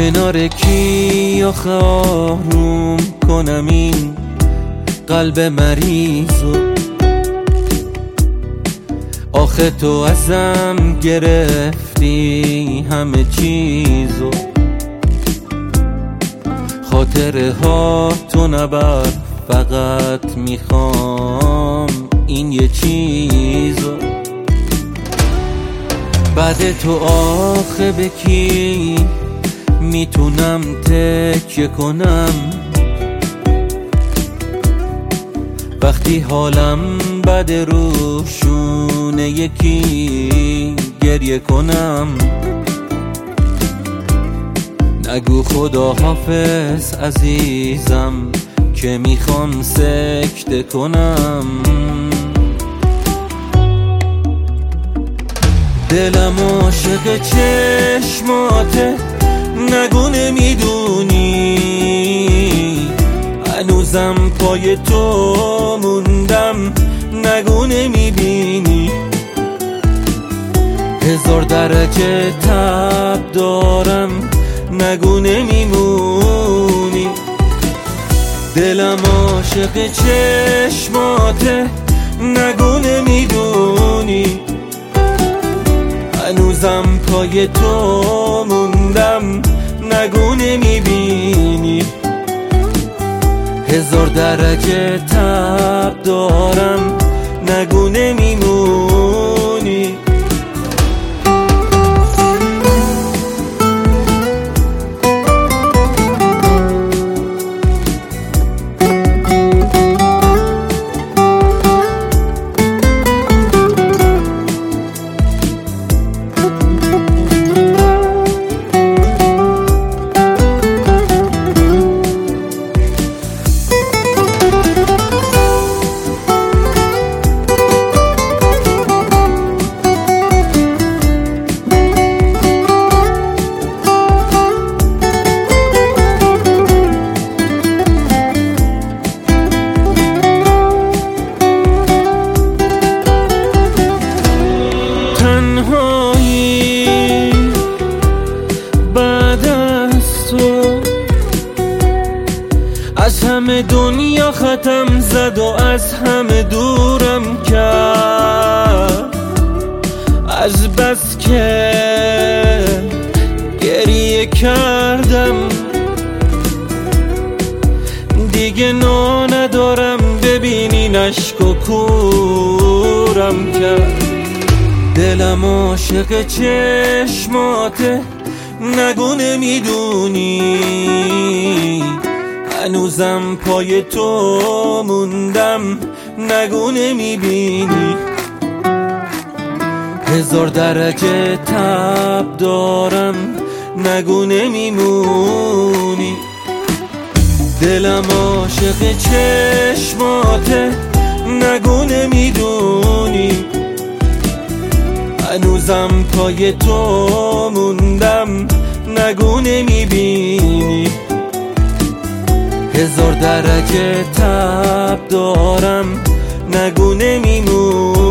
کنار کی آخه آروم کنم این قلب مریضو؟ آخه تو ازم گرفتی همه چیزو، خاطره ها تو نبر، فقط میخوام این یه چیزو. بعد تو آخه به کی میتونم تکیه کنم وقتی حالم بد روشونه یکی گریه کنم؟ نگو خدا حافظ عزیزم که میخوام سکته کنم. دلم عاشق چشماته، نگو نمیدونی هنوزم پای تو موندم، نگو نمیبینی 1000 درجه تب دارم، نگو نمیمونی. دلم عاشق چشماته، نگو نمیدونی هنوزم پای تو موندم، نگو نمیبینی 1000 درجه تب دارم، نگو نمیمونی. از همه دنیا ختم زد و از همه دورم کرد، از بس که گریه کردم دیگه ندارم، ببینین اشک و کورم کرد. دلم عاشق چشماته، نگو نمیدونی هنوزم پای تو موندم، نگو نمیبینی 1000 درجه تب دارم، نگو نمیمونی. دلم عاشق چشماته، نگو نمیدونی هنوزم پای تو موندم، نگو نمیبینی 1000 درجه تب دارم، نگو نمیمونی.